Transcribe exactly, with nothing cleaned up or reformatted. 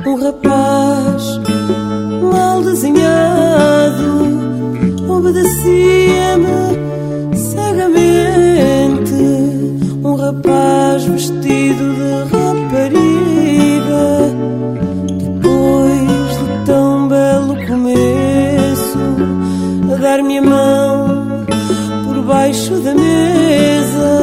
Um rapaz mal desenhado obedecia-me cegamente. Um rapaz vestido de rapariga, depois de tão belo começo, a dar-me a mão por baixo da mesa.